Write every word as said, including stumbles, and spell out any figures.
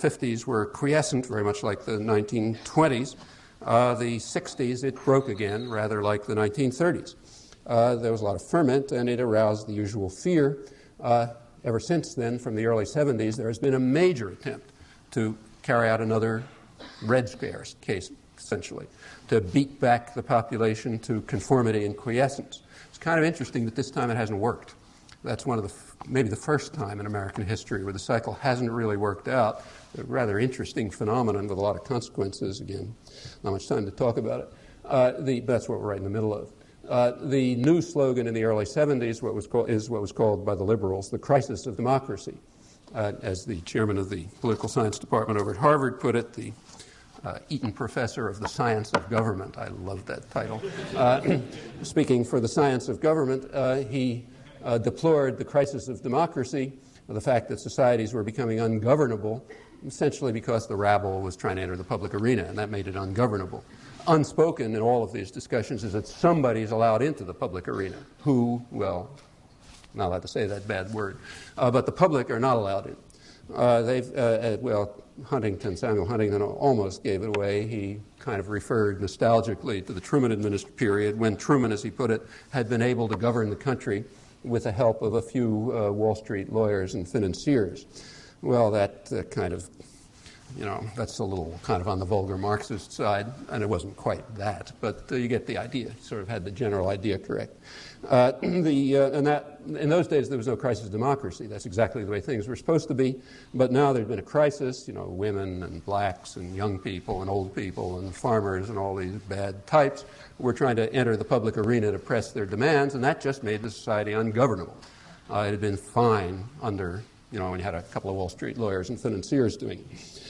fifties were quiescent, very much like the nineteen twenties. Uh, the sixties, it broke again, rather like the nineteen thirties. Uh, there was a lot of ferment, and it aroused the usual fear. Uh, ever since then, from the early seventies, there has been a major attempt to carry out another Red Scare case, essentially, to beat back the population to conformity and quiescence. It's kind of interesting that this time it hasn't worked. That's one of the, maybe the first time in American history where the cycle hasn't really worked out. A rather interesting phenomenon with a lot of consequences. Again, not much time to talk about it. Uh, the, that's what we're right in the middle of. Uh, the new slogan in the early seventies what was called, is what was called by the liberals the crisis of democracy. Uh, as the chairman of the political science department over at Harvard put it, the uh, Eaton professor of the science of government. I love that title. Uh, speaking for the science of government, uh, he uh, deplored the crisis of democracy, the fact that societies were becoming ungovernable, essentially because the rabble was trying to enter the public arena, and that made it ungovernable. Unspoken in all of these discussions is that somebody is allowed into the public arena. Who? Well, not allowed to say that bad word. Uh, but the public are not allowed in. Uh, they've, uh, uh, well, Huntington, Samuel Huntington almost gave it away. He kind of referred nostalgically to the Truman administration period when Truman, as he put it, had been able to govern the country with the help of a few uh, Wall Street lawyers and financiers. Well, that uh, kind of, you know, that's a little kind of on the vulgar Marxist side, and it wasn't quite that, but uh, you get the idea. He sort of had the general idea correct. Uh, the uh, and that in those days there was no crisis of democracy. That's exactly the way things were supposed to be. But now there's been a crisis. You know, women and blacks and young people and old people and farmers and all these bad types were trying to enter the public arena to press their demands, and that just made the society ungovernable. Uh, it had been fine under, you know, when you had a couple of Wall Street lawyers and financiers doing it.